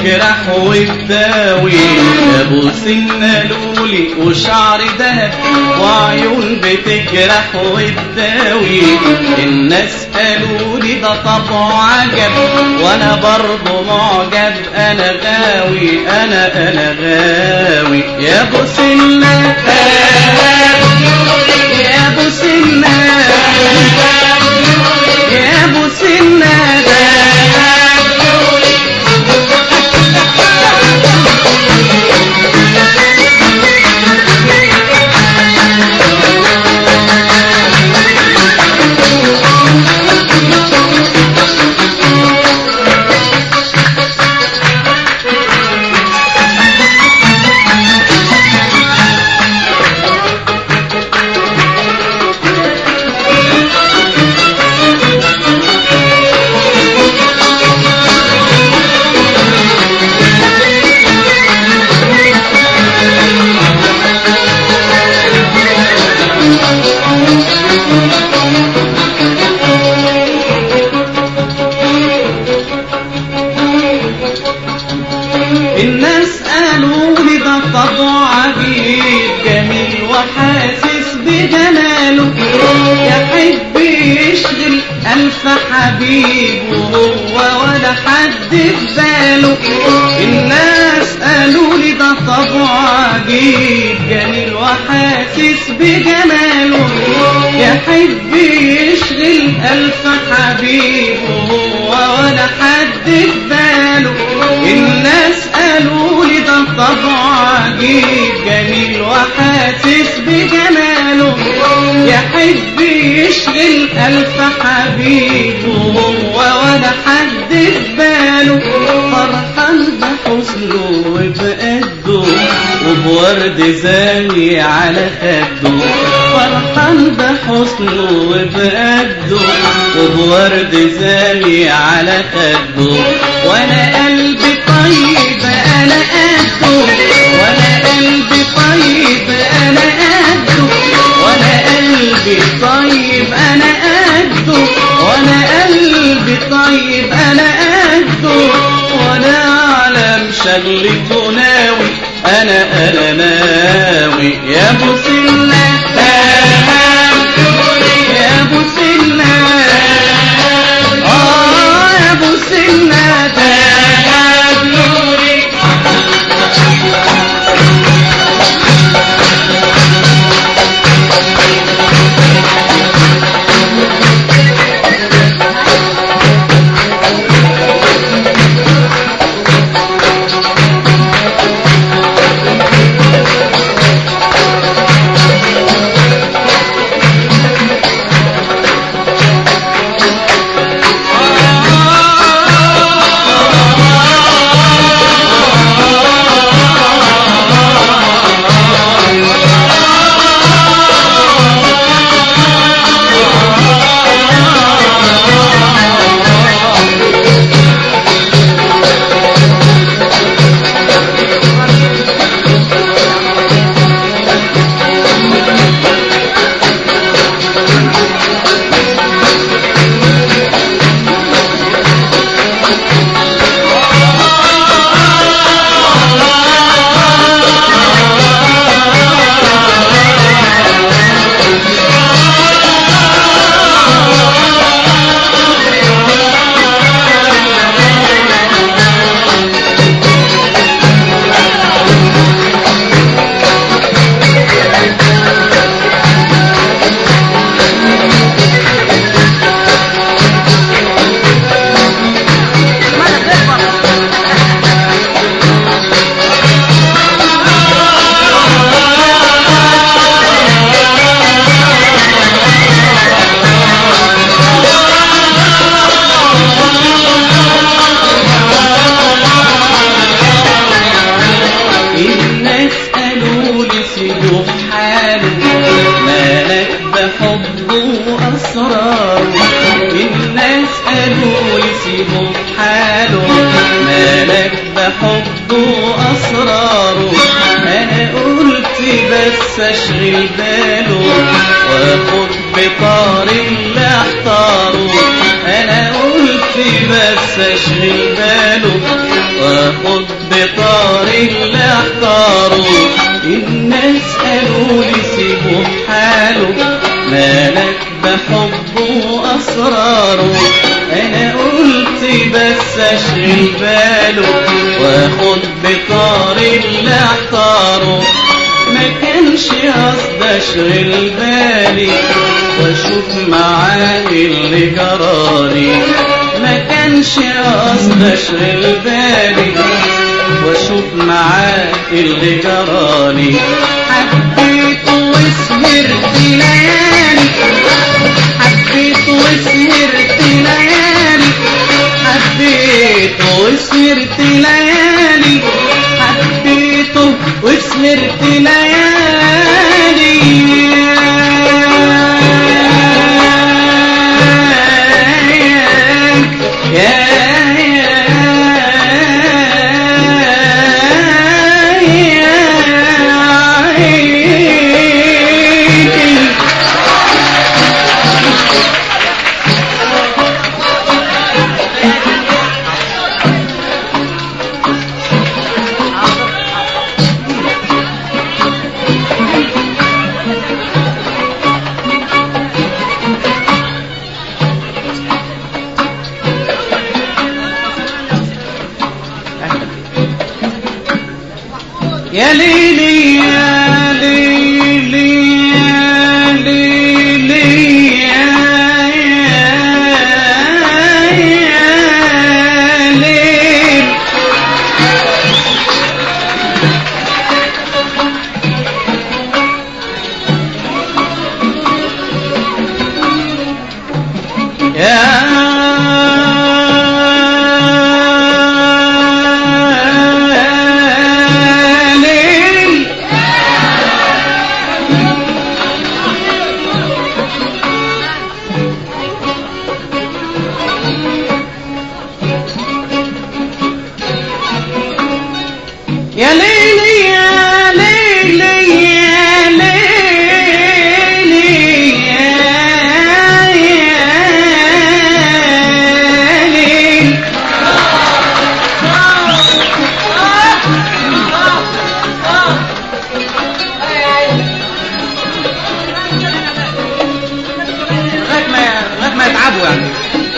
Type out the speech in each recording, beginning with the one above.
بتجرح وتداوي. ابو سنة لولي وشعر دهب وعيون بتجرح وتداوي. الناس قالوا لي ده طبعه عجب وانا برضه معجب. انا غاوي انا غاوي يا ابو سنة يا ابو سنة يا ابو سنة الناس قالوا لي ده طبعه عجيب جميل وحاسس بجماله. يحب يشغل ألف حبيب وهو ولا حد في باله. الناس قالوا لي ده طبعه عجيب جميل وحاسس بجماله. يحب يشغل ألف حبيب وهو ولا حد في باله. الناس قالوا لي ده طبعه عجيب جميل وحاسس بجماله. يحب يشغل ألف حبيب وهو ولا حد في باله. فرحان بحسنه وبقده وبورد زاوي على خده. فرحان بحسنه وبقده وبورد زاوي على خده. وانا قلبي طيب انا قده وانا قلبي طيب انا قده. وانا قلبي طيب انا قده وانا قلبي طيب انا قده. وانا على مشغلته ناوي انا ناوي يا ابو سنة يا ابو سنة يا ابو سنة حبه أسراره. أنا قلت بس أشغل باله وأخد بطار اللي احتاره. أنا قلت بس أشغل باله واخد بطار اللي احتاروا. الناس قالوا لي سيبه بحاله، مالك بحبه واسراره. انا قلت بس اشغل باله واخد بطار اللي احتاره. ما كانش قصد اشغل بالي واشوف معاه اللي جرالي. ما كانش قصد اشغل بالي واشوف معاه اللي جرالي. حبيته وسهرت ليالي، حبيته وسهرت ليالي، حبيته وسهرت ليالي، حبيته وسهرت ليالي. يا ليلي يا ليلي يا ليلي يا ليل. يا ليلي يا ليلي يا ليلي يا ليل. لغاية ما يتعبوا يعني.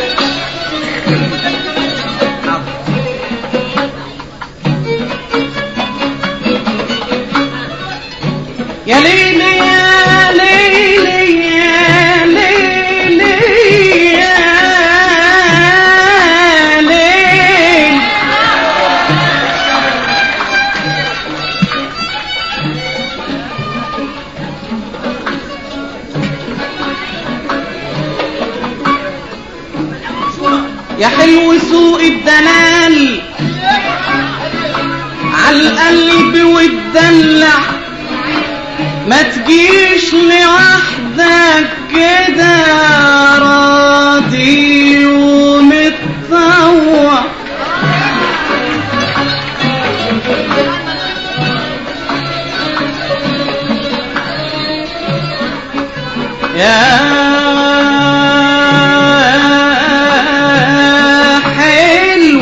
يا ليلي يا ليلي يا ليلي يا ليل. يا حلو سوق الدلال عالقلب والدلع، ما تجيش لوحدك كده راضي ومتطوع. يا حلو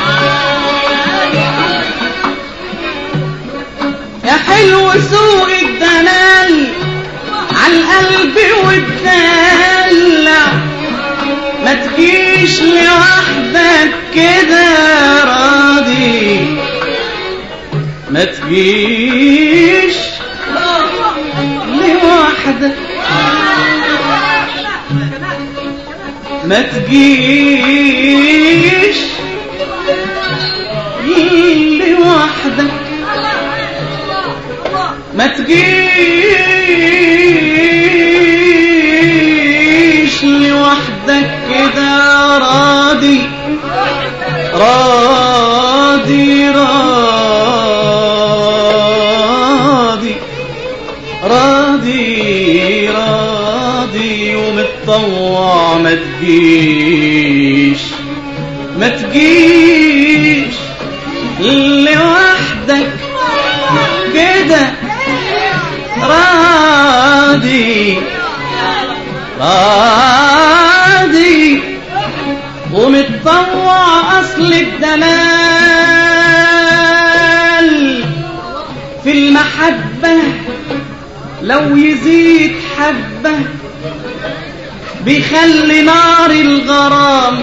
يا حلو سوق الدلال عالقلب والدلع، ما تجيش لوحدك كده راضي، ما تجيش لوحدك، ما تجيش لوحدك، ما تجيش لوحدك كده راضي راضي راضي راضي راضي ومتطوع، ما تجيش ما تجيش لوحدك كده راضي راضي ومتطوع. أصل الدلال لو يزيد حبة بيخلي نار الغرام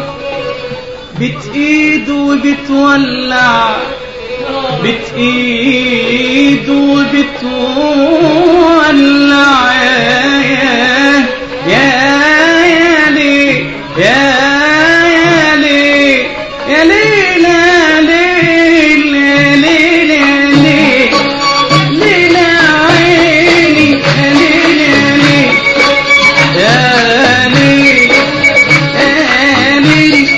بتقيد وبتولع، بتقيد وبتولع. يا ليل يا ليل يا ليل يا ليل يا ليل ليل عيني يا ليل يا ليل يا ليل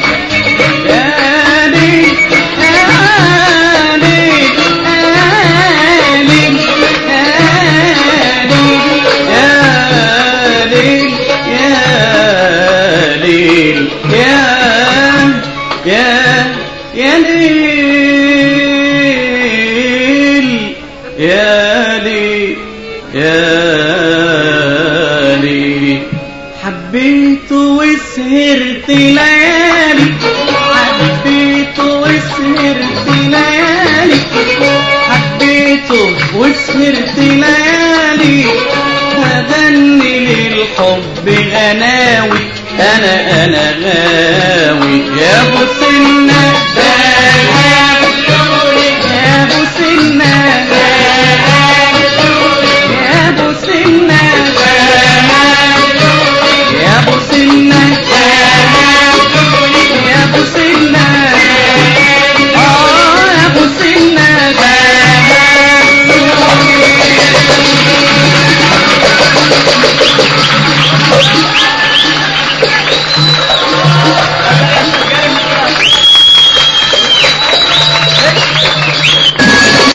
حبيت وسهرت ليالي، حبيت وسهرت ليالي، حبيت وسهرت ليالي، هغني للحب غناوي، أنا غناوي.